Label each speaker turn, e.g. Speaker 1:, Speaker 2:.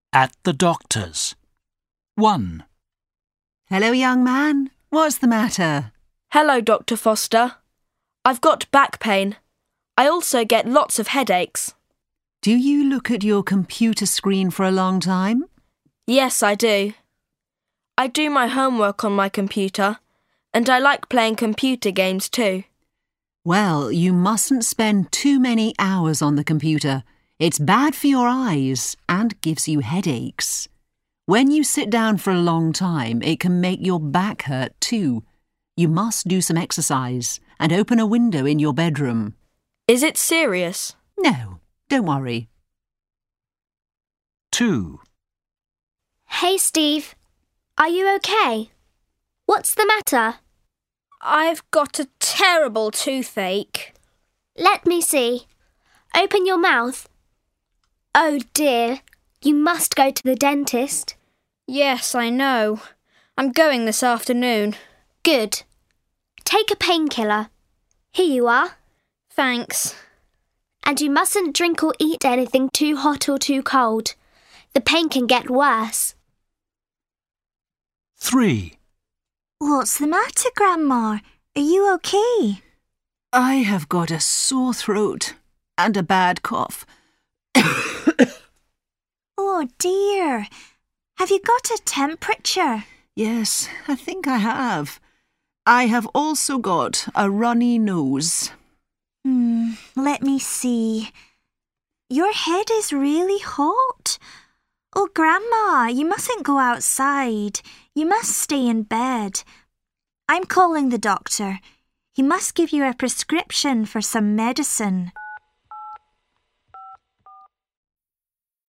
Speaker 1: At the doctor's. 1.
Speaker 2: Hello, young man. What's the matter?
Speaker 3: Hello, Dr. Foster. I've got back pain. I also get lots of headaches.
Speaker 2: Do you look at your computer screen for a long time?
Speaker 3: Yes, I do. I do my homework on my computer, and I like playing computer games too.
Speaker 2: Well, you mustn't spend too many hours on the computer. It's bad for your eyes and gives you headaches. When you sit down for a long time, it can make your back hurt too. You must do some exercise and open a window in your bedroom.
Speaker 3: Is it serious?
Speaker 2: No, don't worry.
Speaker 1: 2.
Speaker 4: Hey, Steve. Are you okay? What's the matter?
Speaker 5: I've got a terrible toothache.
Speaker 4: Let me see. Open your mouth. Oh dear, you must go to the dentist.
Speaker 5: Yes, I know. I'm going this afternoon.
Speaker 4: Good. Take a painkiller. Here you are.
Speaker 5: Thanks.
Speaker 4: And you mustn't drink or eat anything too hot or too cold. The pain can get worse.
Speaker 1: 3.
Speaker 6: What's the matter, Grandma? Are you okay?
Speaker 2: I have got a sore throat and a bad cough.
Speaker 6: Oh dear. Have you got a temperature?
Speaker 2: Yes, I think I have. I have also got a runny nose.
Speaker 6: Let me see. Your head is really hot. Oh, Grandma, you mustn't go outside. You must stay in bed. I'm calling the doctor. He must give you a prescription for some medicine.